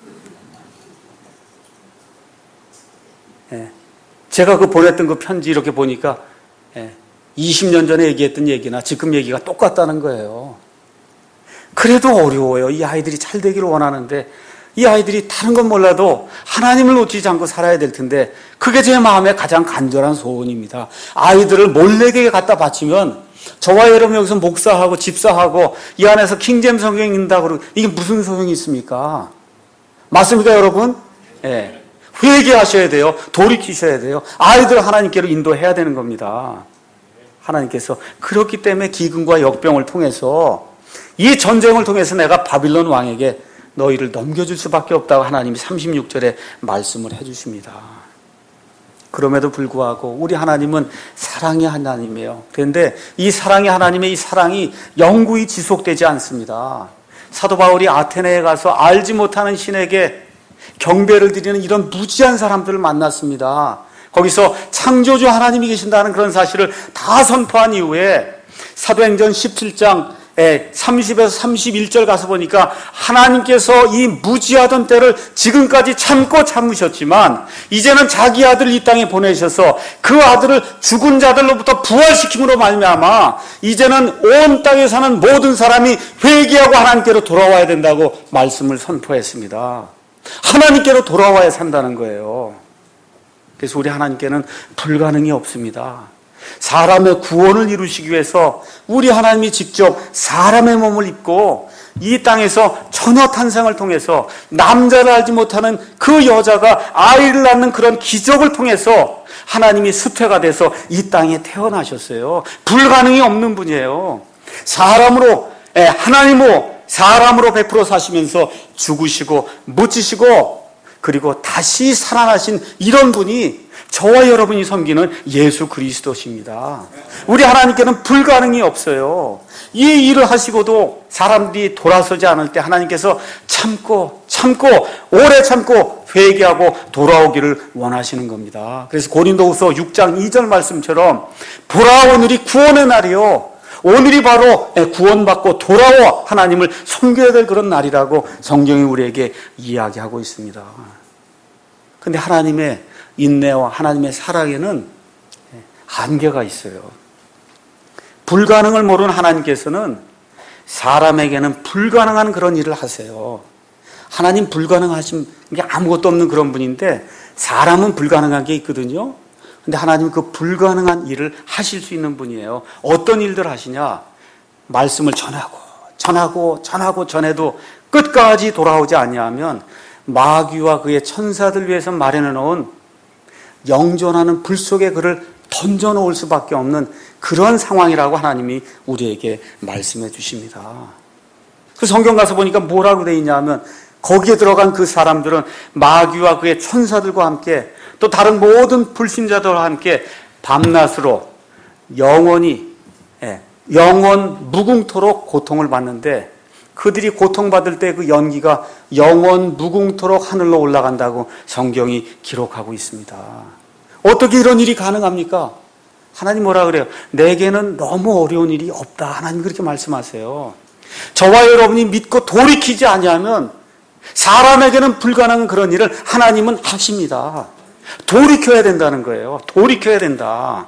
예. 제가 그 보냈던 그 편지 이렇게 보니까 이십 년 전에 얘기했던 얘기나 지금 얘기가 똑같다는 거예요. 그래도 어려워요. 이 아이들이 잘 되기를 원하는데 이 아이들이 다른 건 몰라도 하나님을 놓치지 않고 살아야 될 텐데 그게 제 마음의 가장 간절한 소원입니다. 아이들을 몰렉에게 갖다 바치면 저와 여러분 여기서 목사하고 집사하고 이 안에서 킹잼 성경 읽는다고 그러고 이게 무슨 소용이 있습니까? 맞습니까 여러분? 예. 회개하셔야 돼요. 돌이키셔야 돼요. 아이들 하나님께로 인도해야 되는 겁니다. 하나님께서 그렇기 때문에 기근과 역병을 통해서 이 전쟁을 통해서 내가 바빌론 왕에게 너희를 넘겨줄 수밖에 없다고 하나님이 삼십육 절에 말씀을 해주십니다. 그럼에도 불구하고 우리 하나님은 사랑의 하나님이에요. 그런데 이 사랑의 하나님의 이 사랑이 영구히 지속되지 않습니다. 사도 바울이 아테네에 가서 알지 못하는 신에게 경배를 드리는 이런 무지한 사람들을 만났습니다. 거기서 창조주 하나님이 계신다는 그런 사실을 다 선포한 이후에 사도행전 십칠 장 삼십에서 삼십일 절 가서 보니까 하나님께서 이 무지하던 때를 지금까지 참고 참으셨지만 이제는 자기 아들을 이 땅에 보내셔서 그 아들을 죽은 자들로부터 부활시킴으로 말미암아 이제는 온 땅에 사는 모든 사람이 회개하고 하나님께로 돌아와야 된다고 말씀을 선포했습니다. 하나님께로 돌아와야 산다는 거예요. 그래서 우리 하나님께는 불가능이 없습니다. 사람의 구원을 이루시기 위해서 우리 하나님이 직접 사람의 몸을 입고 이 땅에서 처녀 탄생을 통해서 남자를 알지 못하는 그 여자가 아이를 낳는 그런 기적을 통해서 하나님이 수태가 돼서 이 땅에 태어나셨어요. 불가능이 없는 분이에요. 사람으로 하나님으로 사람으로 백 퍼센트 사시면서 죽으시고 묻히시고 그리고 다시 살아나신 이런 분이 저와 여러분이 섬기는 예수 그리스도십니다. 우리 하나님께는 불가능이 없어요. 이 일을 하시고도 사람들이 돌아서지 않을 때 하나님께서 참고 참고 오래 참고 회개하고 돌아오기를 원하시는 겁니다. 그래서 고린도후서 육 장 이 절 말씀처럼 보라 오늘이 구원의 날이요 오늘이 바로 구원받고 돌아와 하나님을 섬겨야 될 그런 날이라고 성경이 우리에게 이야기하고 있습니다. 그런데 하나님의 인내와 하나님의 사랑에는 한계가 있어요. 불가능을 모르는 하나님께서는 사람에게는 불가능한 그런 일을 하세요. 하나님 불가능하신 게 아무것도 없는 그런 분인데 사람은 불가능한 게 있거든요. 근데 하나님은 그 불가능한 일을 하실 수 있는 분이에요. 어떤 일들 하시냐? 말씀을 전하고 전하고 전하고 전해도 끝까지 돌아오지 아니하면 마귀와 그의 천사들 위해서 마련해 놓은 영존하는 불 속에 그를 던져 놓을 수밖에 없는 그런 상황이라고 하나님이 우리에게 말씀해 주십니다. 그 성경 가서 보니까 뭐라고 되어 있냐 하면 거기에 들어간 그 사람들은 마귀와 그의 천사들과 함께 또 다른 모든 불신자들과 함께 밤낮으로 영원히 영원 무궁토록 고통을 받는데 그들이 고통받을 때 그 연기가 영원 무궁토록 하늘로 올라간다고 성경이 기록하고 있습니다. 어떻게 이런 일이 가능합니까? 하나님 뭐라 그래요? 내게는 너무 어려운 일이 없다. 하나님 그렇게 말씀하세요. 저와 여러분이 믿고 돌이키지 아니하면 사람에게는 불가능한 그런 일을 하나님은 하십니다. 돌이켜야 된다는 거예요. 돌이켜야 된다.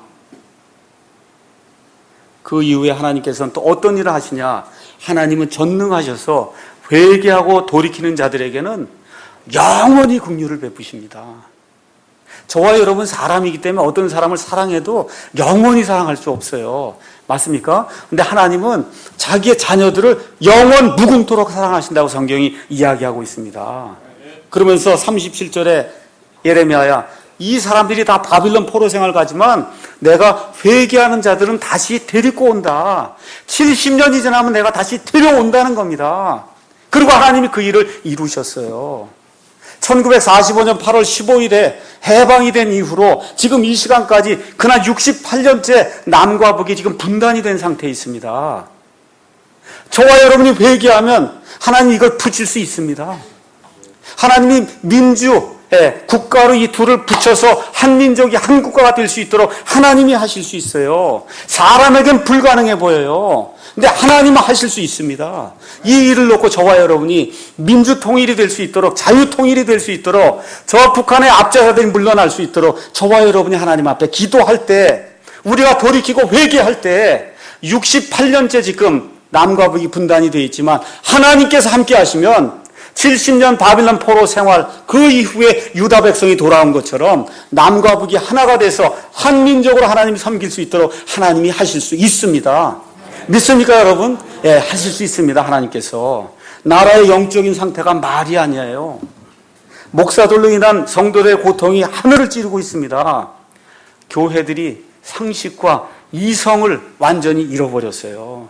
그 이후에 하나님께서는 또 어떤 일을 하시냐? 하나님은 전능하셔서 회개하고 돌이키는 자들에게는 영원히 긍휼을 베푸십니다. 저와 여러분 사람이기 때문에 어떤 사람을 사랑해도 영원히 사랑할 수 없어요. 맞습니까? 근데 하나님은 자기의 자녀들을 영원 무궁토록 사랑하신다고 성경이 이야기하고 있습니다. 그러면서 삼십칠 절에 예레미야야, 이 사람들이 다 바빌론 포로 생활 가지만 내가 회개하는 자들은 다시 데리고 온다. 칠십 년이 지나면 내가 다시 데려온다는 겁니다. 그리고 하나님이 그 일을 이루셨어요. 천구백사십오 년 팔월 십오일에 해방이 된 이후로 지금 이 시간까지 그날 육십팔 년째 남과 북이 지금 분단이 된 상태에 있습니다. 저와 여러분이 회개하면 하나님 이걸 붙일 수 있습니다. 하나님이 민주 국가로 이 둘을 붙여서 한 민족이 한 국가가 될 수 있도록 하나님이 하실 수 있어요. 사람에겐 불가능해 보여요. 근데 하나님은 하실 수 있습니다. 이 일을 놓고 저와 여러분이 민주 통일이 될 수 있도록, 자유 통일이 될 수 있도록, 저 북한의 압제자들이 물러날 수 있도록 저와 여러분이 하나님 앞에 기도할 때, 우리가 돌이키고 회개할 때 육십팔 년째 지금 남과 북이 분단이 되어 있지만 하나님께서 함께 하시면 칠십 년 바빌론 포로 생활 그 이후에 유다 백성이 돌아온 것처럼 남과 북이 하나가 돼서 한 민족으로 하나님이 섬길 수 있도록 하나님이 하실 수 있습니다. 믿습니까 여러분? 예, 하실 수 있습니다. 하나님께서. 나라의 영적인 상태가 말이 아니에요. 목사들로 인한 성도들의 고통이 하늘을 찌르고 있습니다. 교회들이 상식과 이성을 완전히 잃어버렸어요.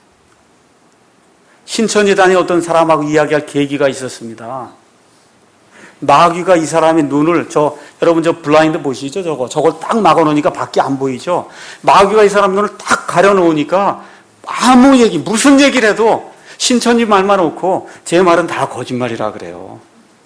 신천지단의 어떤 사람하고 이야기할 계기가 있었습니다. 마귀가 이 사람의 눈을, 저 여러분 저 블라인드 보시죠? 저거 저걸 딱 막아놓으니까 밖에 안 보이죠? 마귀가 이 사람 눈을 딱 가려놓으니까 아무 얘기, 무슨 얘기를 해도 신천지 말만 놓고 제 말은 다 거짓말이라 그래요.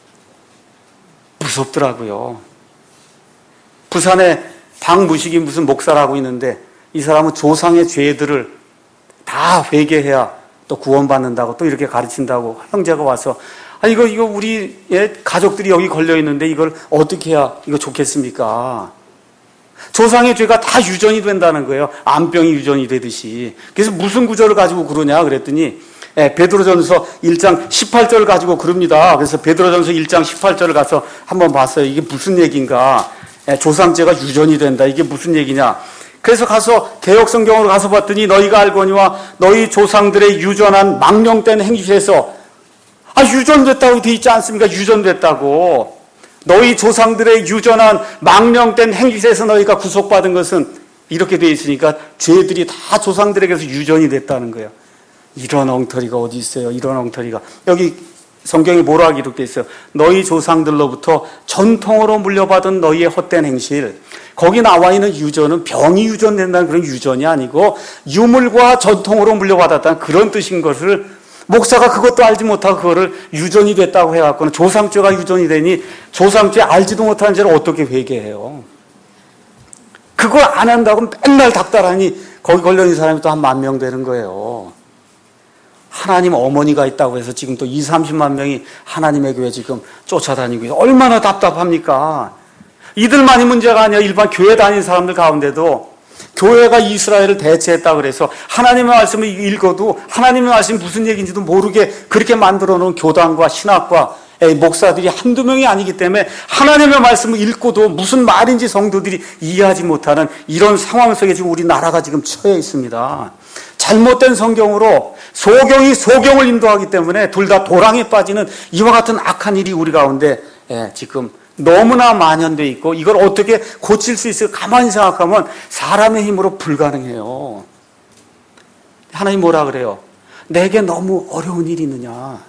무섭더라고요. 부산에 박무식이 무슨 목사라고 있는데 이 사람은 조상의 죄들을 다 회개해야 또 구원받는다고 또 이렇게 가르친다고 형제가 와서 아 이거 이거 우리 가족들이 여기 걸려 있는데 이걸 어떻게 해야 이거 좋겠습니까? 조상의 죄가 다 유전이 된다는 거예요. 암병이 유전이 되듯이. 그래서 무슨 구절을 가지고 그러냐 그랬더니 예, 베드로전서 일 장 십팔 절 가지고 그럽니다. 그래서 베드로전서 일 장 십팔 절을 가서 한번 봤어요. 이게 무슨 얘기인가? 예, 조상죄가 유전이 된다. 이게 무슨 얘기냐? 그래서 가서 개역성경으로 가서 봤더니 너희가 알거니와 너희 조상들의 유전한 망령된 행실에서 아 유전됐다고 돼 있지 않습니까? 유전됐다고. 너희 조상들의 유전한 망령된 행실에서 너희가 구속받은 것은 이렇게 돼 있으니까 죄들이 다 조상들에게서 유전이 됐다는 거예요. 이런 엉터리가 어디 있어요? 이런 엉터리가. 여기 성경에 뭐라고 기록되어 있어요? 너희 조상들로부터 전통으로 물려받은 너희의 헛된 행실. 거기 나와 있는 유전은 병이 유전된다는 그런 유전이 아니고 유물과 전통으로 물려받았다는 그런 뜻인 것을 목사가 그것도 알지 못하고 그거를 유전이 됐다고 해갖고는 조상죄가 유전이 되니 조상죄 알지도 못하는 죄를 어떻게 회개해요? 그걸 안 한다고 맨날 닥달하니 거기 걸려있는 사람이 또 한 만 명 되는 거예요. 하나님 어머니가 있다고 해서 지금 또 이삼십만 명이 하나님의 교회 지금 쫓아다니고 있어요. 얼마나 답답합니까? 이들만이 문제가 아니라 일반 교회 다니는 사람들 가운데도 교회가 이스라엘을 대체했다 그래서 하나님의 말씀을 읽어도 하나님의 말씀이 무슨 얘기인지도 모르게 그렇게 만들어 놓은 교단과 신학과 목사들이 한두 명이 아니기 때문에 하나님의 말씀을 읽고도 무슨 말인지 성도들이 이해하지 못하는 이런 상황 속에 지금 우리나라가 지금 처해 있습니다. 잘못된 성경으로 소경이 소경을 인도하기 때문에 둘 다 도랑에 빠지는 이와 같은 악한 일이 우리 가운데 지금 너무나 만연되어 있고 이걸 어떻게 고칠 수 있을까 가만히 생각하면 사람의 힘으로 불가능해요. 하나님 뭐라 그래요? 내게 너무 어려운 일이 있느냐?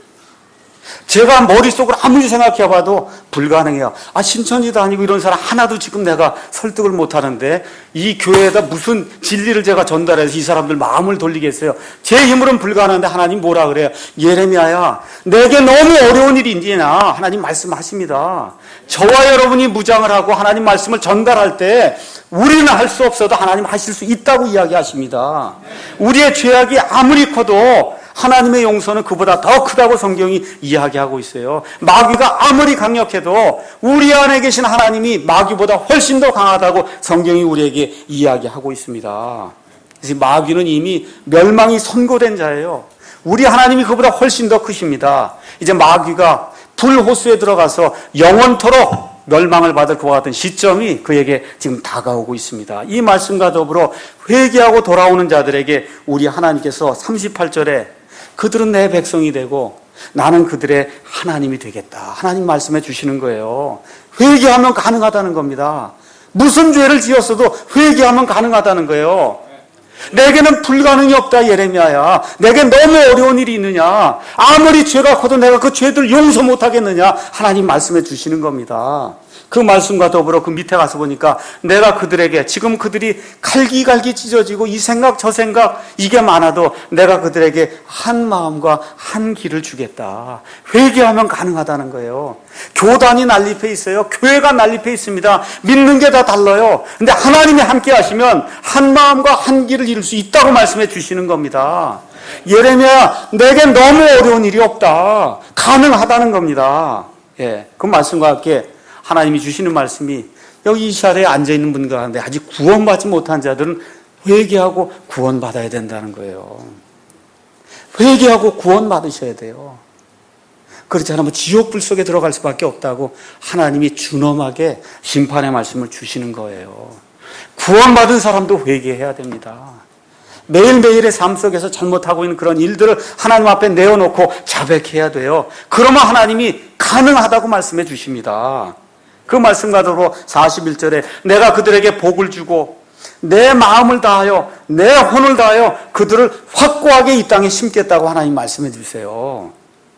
제가 머릿속으로 아무리 생각해봐도 불가능해요. 아, 신천지도 아니고 이런 사람 하나도 지금 내가 설득을 못하는데 이 교회에다 무슨 진리를 제가 전달해서 이 사람들 마음을 돌리겠어요? 제 힘으로는 불가능한데 하나님 뭐라 그래요? 예레미야야, 내게 너무 어려운 일이 있느냐? 하나님 말씀하십니다. 저와 여러분이 무장을 하고 하나님 말씀을 전달할 때 우리는 할 수 없어도 하나님 하실 수 있다고 이야기하십니다. 우리의 죄악이 아무리 커도 하나님의 용서는 그보다 더 크다고 성경이 이야기하고 있어요. 마귀가 아무리 강력해도 우리 안에 계신 하나님이 마귀보다 훨씬 더 강하다고 성경이 우리에게 이야기하고 있습니다. 그래서 마귀는 이미 멸망이 선고된 자예요. 우리 하나님이 그보다 훨씬 더 크십니다. 이제 마귀가 불호수에 들어가서 영원토록 멸망을 받을 그와 같은 시점이 그에게 지금 다가오고 있습니다. 이 말씀과 더불어 회개하고 돌아오는 자들에게 우리 하나님께서 삼십팔 절에 그들은 내 백성이 되고 나는 그들의 하나님이 되겠다. 하나님 말씀해 주시는 거예요. 회개하면 가능하다는 겁니다. 무슨 죄를 지었어도 회개하면 가능하다는 거예요. 내게는 불가능이 없다 예레미야야. 내게 너무 어려운 일이 있느냐? 아무리 죄가 커도 내가 그 죄들 용서 못하겠느냐? 하나님 말씀해 주시는 겁니다. 그 말씀과 더불어 그 밑에 가서 보니까 내가 그들에게 지금 그들이 갈기갈기 찢어지고 이 생각 저 생각 이게 많아도 내가 그들에게 한 마음과 한 길을 주겠다. 회개하면 가능하다는 거예요. 교단이 난립해 있어요. 교회가 난립해 있습니다. 믿는 게 다 달라요. 근데 하나님이 함께 하시면 한 마음과 한 길을 이룰 수 있다고 말씀해 주시는 겁니다. 예레미야, 내겐 너무 어려운 일이 없다. 가능하다는 겁니다. 예, 그 말씀과 함께 하나님이 주시는 말씀이 여기 이 자리에 앉아있는 분 가운데 아직 구원받지 못한 자들은 회개하고 구원받아야 된다는 거예요. 회개하고 구원받으셔야 돼요. 그렇지 않으면 지옥불 속에 들어갈 수밖에 없다고 하나님이 준엄하게 심판의 말씀을 주시는 거예요. 구원받은 사람도 회개해야 됩니다. 매일매일의 삶 속에서 잘못하고 있는 그런 일들을 하나님 앞에 내어놓고 자백해야 돼요. 그러면 하나님이 가능하다고 말씀해 주십니다. 그 말씀과 더불어 사십일 절에 내가 그들에게 복을 주고 내 마음을 다하여 내 혼을 다하여 그들을 확고하게 이 땅에 심겠다고 하나님 말씀해 주세요.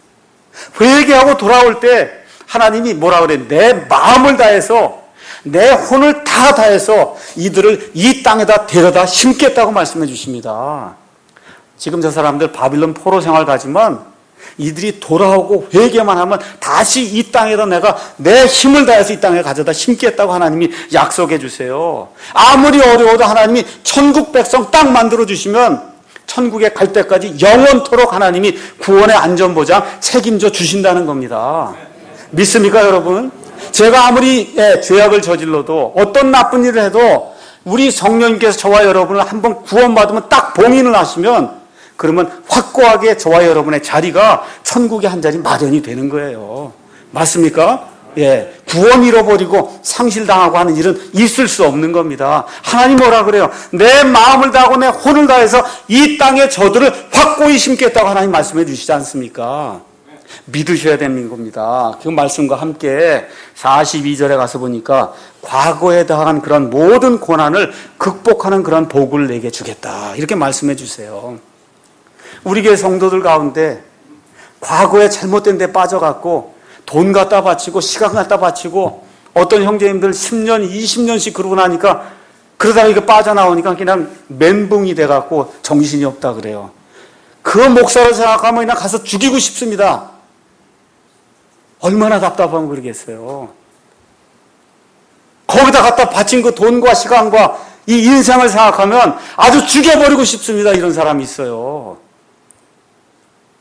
회개하고 돌아올 때 하나님이 뭐라 그래? 내 마음을 다해서 내 혼을 다 다해서 이들을 이 땅에다 데려다 심겠다고 말씀해 주십니다. 지금 저 사람들 바빌론 포로 생활 가지만 이들이 돌아오고 회개만 하면 다시 이 땅에다 내가 내 힘을 다해서 이 땅에 가져다 심겠다고 하나님이 약속해 주세요. 아무리 어려워도 하나님이 천국 백성 딱 만들어 주시면 천국에 갈 때까지 영원토록 하나님이 구원의 안전보장 책임져 주신다는 겁니다. 믿습니까 여러분? 제가 아무리 예, 죄악을 저질러도 어떤 나쁜 일을 해도 우리 성령님께서 저와 여러분을 한번 구원받으면 딱 봉인을 하시면 그러면 확고하게 저와 여러분의 자리가 천국에 한 자리 마련이 되는 거예요. 맞습니까? 예, 구원 잃어버리고 상실당하고 하는 일은 있을 수 없는 겁니다. 하나님 뭐라 그래요? 내 마음을 다하고 내 혼을 다해서 이 땅에 저들을 확고히 심겠다고 하나님 말씀해 주시지 않습니까? 믿으셔야 되는 겁니다. 그 말씀과 함께 사십이 절에 가서 보니까 과거에 당한 그런 모든 고난을 극복하는 그런 복을 내게 주겠다. 이렇게 말씀해 주세요. 우리 교회 성도들 가운데 과거에 잘못된 데 빠져갖고 돈 갖다 바치고 시간 갖다 바치고 어떤 형제님들 십 년, 이십 년씩 그러고 나니까 그러다가 이거 빠져나오니까 그냥 멘붕이 돼갖고 정신이 없다 그래요. 그 목사를 생각하면 그냥 가서 죽이고 싶습니다. 얼마나 답답하면 그러겠어요. 거기다 갖다 바친 그 돈과 시간과 이 인생을 생각하면 아주 죽여버리고 싶습니다. 이런 사람이 있어요.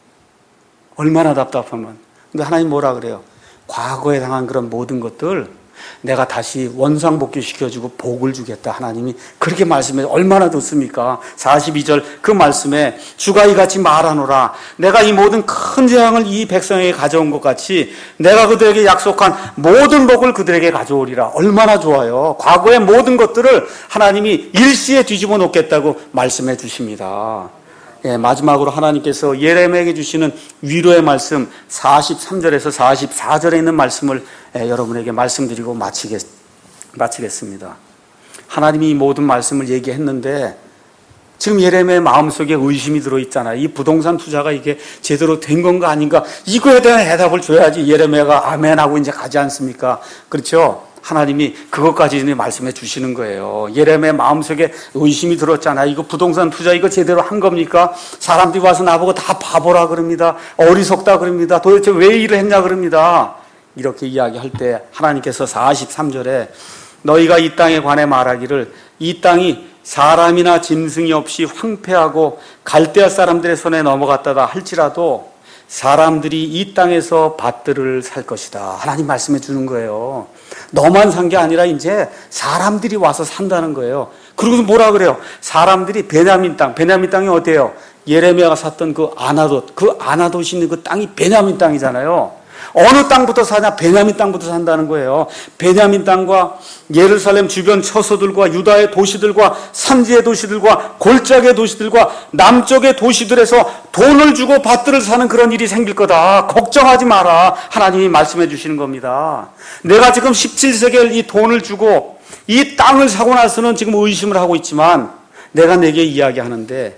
얼마나 답답하면. 근데 하나님 뭐라 그래요? 과거에 당한 그런 모든 것들 내가 다시 원상복귀 시켜주고 복을 주겠다. 하나님이 그렇게 말씀해. 얼마나 좋습니까? 사십이 절 그 말씀에 주가 이같이 말하노라. 내가 이 모든 큰 재앙을 이 백성에게 가져온 것 같이 내가 그들에게 약속한 모든 복을 그들에게 가져오리라. 얼마나 좋아요. 과거의 모든 것들을 하나님이 일시에 뒤집어 놓겠다고 말씀해 주십니다. 예, 마지막으로 하나님께서 예레미야에게 주시는 위로의 말씀 사십삼 절에서 사십사 절에 있는 말씀을 예, 여러분에게 말씀드리고 마치겠, 마치겠습니다. 하나님이 이 모든 말씀을 얘기했는데 지금 예레미야의 마음속에 의심이 들어있잖아요. 이 부동산 투자가 이게 제대로 된 건가 아닌가, 이거에 대한 해답을 줘야지 예레미야가 아멘하고 이제 가지 않습니까? 그렇죠? 하나님이 그것까지 말씀해 주시는 거예요. 예레미야 마음속에 의심이 들었잖아요. 이거 부동산 투자 이거 제대로 한 겁니까? 사람들이 와서 나보고 다 바보라 그럽니다. 어리석다 그럽니다. 도대체 왜 일을 했냐 그럽니다. 이렇게 이야기할 때 하나님께서 사십삼 절에 너희가 이 땅에 관해 말하기를 이 땅이 사람이나 짐승이 없이 황폐하고 갈대아 사람들의 손에 넘어갔다가 할지라도 사람들이 이 땅에서 밭들을 살 것이다. 하나님 말씀해 주는 거예요. 너만 산 게 아니라 이제 사람들이 와서 산다는 거예요. 그러고서 뭐라 그래요? 사람들이 베냐민 땅, 베냐민 땅이 어때요? 예레미야가 샀던 그 아나돗, 그 아나돗이 있는 그 땅이 베냐민 땅이잖아요. 어느 땅부터 사냐? 베냐민 땅부터 산다는 거예요. 베냐민 땅과 예루살렘 주변 처소들과 유다의 도시들과 산지의 도시들과 골짜기의 도시들과 남쪽의 도시들에서 돈을 주고 밭들을 사는 그런 일이 생길 거다. 걱정하지 마라. 하나님이 말씀해 주시는 겁니다. 내가 지금 십칠 세겔 이 돈을 주고 이 땅을 사고 나서는 지금 의심을 하고 있지만 내가 내게 이야기하는데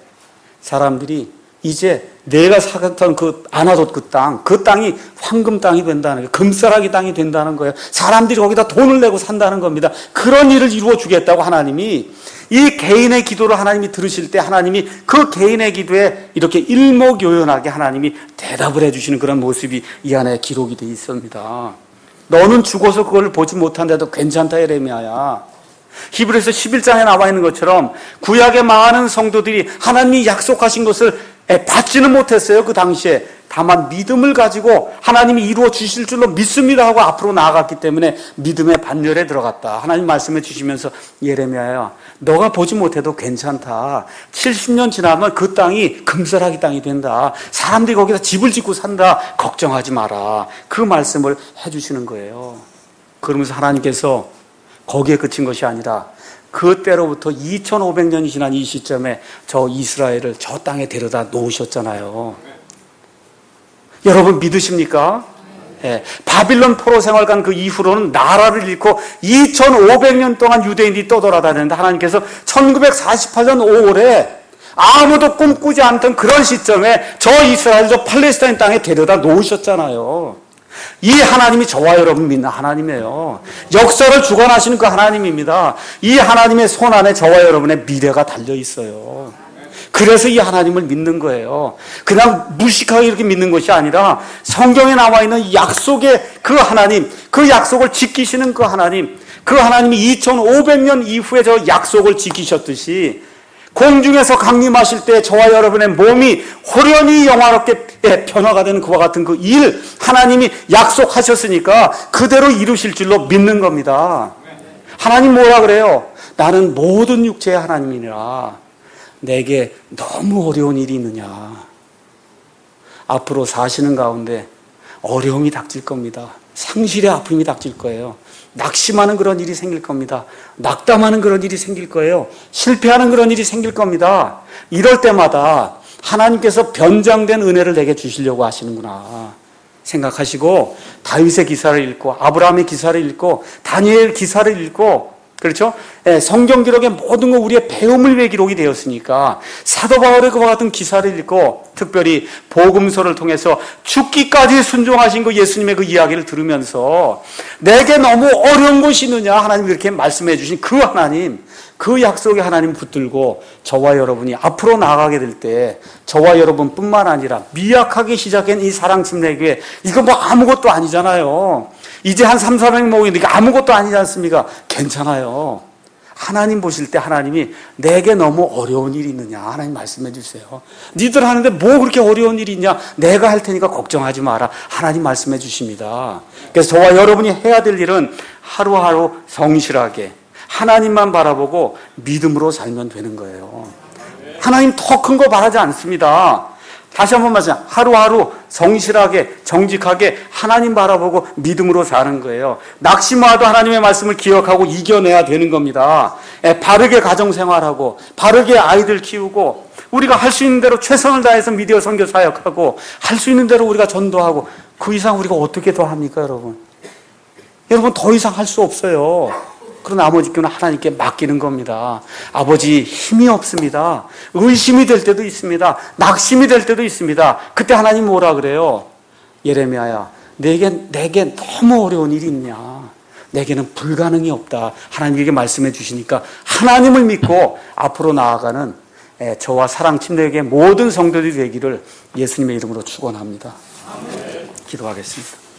사람들이 이제 내가 사갔던 그 아나돗 그 땅, 그 땅이 황금 땅이 된다는 거예요. 금싸라기 땅이 된다는 거예요. 사람들이 거기다 돈을 내고 산다는 겁니다. 그런 일을 이루어 주겠다고 하나님이, 이 개인의 기도를 하나님이 들으실 때 하나님이 그 개인의 기도에 이렇게 일목요연하게 하나님이 대답을 해주시는 그런 모습이 이 안에 기록이 되어 있습니다. 너는 죽어서 그걸 보지 못한데도 괜찮다 예레미야야. 히브리서 십일 장에 나와 있는 것처럼 구약의 많은 성도들이 하나님이 약속하신 것을 받지는 못했어요. 그 당시에. 다만 믿음을 가지고 하나님이 이루어 주실 줄로 믿습니다 하고 앞으로 나아갔기 때문에 믿음의 반열에 들어갔다. 하나님 말씀해 주시면서 예레미야야, 너가 보지 못해도 괜찮다. 칠십 년 지나면 그 땅이 금싸라기 땅이 된다. 사람들이 거기다 집을 짓고 산다. 걱정하지 마라. 그 말씀을 해주시는 거예요. 그러면서 하나님께서 거기에 그친 것이 아니라 그때로부터 이천오백 년이 지난 이 시점에 저 이스라엘을 저 땅에 데려다 놓으셨잖아요. 여러분 믿으십니까? 예, 바빌론 포로 생활 간 그 이후로는 나라를 잃고 이천오백 년 동안 유대인이 떠돌아다녔는데 하나님께서 천구백사십팔 년 오월에 아무도 꿈꾸지 않던 그런 시점에 저 이스라엘, 저 팔레스타인 땅에 데려다 놓으셨잖아요. 이 하나님이 저와 여러분 믿는 하나님이에요. 역사를 주관하시는 그 하나님입니다. 이 하나님의 손 안에 저와 여러분의 미래가 달려 있어요. 그래서 이 하나님을 믿는 거예요. 그냥 무식하게 이렇게 믿는 것이 아니라 성경에 나와 있는 약속의 그 하나님, 그 약속을 지키시는 그 하나님, 그 하나님이 이천오백 년 이후에 저 약속을 지키셨듯이 공중에서 강림하실 때 저와 여러분의 몸이 호련히 영화롭게 변화가 되는 그와 같은 그 일 하나님이 약속하셨으니까 그대로 이루실 줄로 믿는 겁니다. 하나님 뭐라 그래요? 나는 모든 육체의 하나님이니라. 내게 너무 어려운 일이 있느냐. 앞으로 사시는 가운데 어려움이 닥칠 겁니다. 상실의 아픔이 닥칠 거예요. 낙심하는 그런 일이 생길 겁니다. 낙담하는 그런 일이 생길 거예요. 실패하는 그런 일이 생길 겁니다. 이럴 때마다 하나님께서 변장된 은혜를 내게 주시려고 하시는구나 생각하시고 다윗의 기사를 읽고 아브라함의 기사를 읽고 다니엘 기사를 읽고, 그렇죠? 예, 성경 기록의 모든 거 우리의 배움을 위해 기록이 되었으니까 사도 바울의 그와 같은 기사를 읽고 특별히 복음서를 통해서 죽기까지 순종하신 그 예수님의 그 이야기를 들으면서 내게 너무 어려운 것이 있느냐 하나님 이렇게 말씀해 주신 그 하나님, 그 약속의 하나님 붙들고 저와 여러분이 앞으로 나아가게 될 때 저와 여러분뿐만 아니라 미약하게 시작한 이 사랑침례교회 이거 뭐 아무것도 아니잖아요. 이제 한 삼, 사백 모이니까 아무것도 아니지 않습니까? 괜찮아요. 하나님 보실 때 하나님이 내게 너무 어려운 일이 있느냐 하나님 말씀해 주세요. 니들 하는데 뭐 그렇게 어려운 일이 있냐? 내가 할 테니까 걱정하지 마라 하나님 말씀해 주십니다. 그래서 저와 여러분이 해야 될 일은 하루하루 성실하게 하나님만 바라보고 믿음으로 살면 되는 거예요. 하나님 더 큰 거 바라지 않습니다. 다시 한번 말씀드립니다. 하루하루 성실하게 정직하게 하나님 바라보고 믿음으로 사는 거예요. 낙심와도 하나님의 말씀을 기억하고 이겨내야 되는 겁니다. 예, 바르게 가정생활하고 바르게 아이들 키우고 우리가 할 수 있는 대로 최선을 다해서 미디어 선교 사역하고 할 수 있는 대로 우리가 전도하고 그 이상 우리가 어떻게 더 합니까, 여러분? 여러분 더 이상 할 수 없어요. 그런 나머지 교는 하나님께 맡기는 겁니다. 아버지 힘이 없습니다. 의심이 될 때도 있습니다. 낙심이 될 때도 있습니다. 그때 하나님 뭐라 그래요? 예레미야야, 내게 내게 너무 어려운 일이 있냐? 내게는 불가능이 없다. 하나님에게 말씀해 주시니까 하나님을 믿고 앞으로 나아가는 저와 사랑 침례교회 모든 성도들이 되기를 예수님의 이름으로 축원합니다. 기도하겠습니다.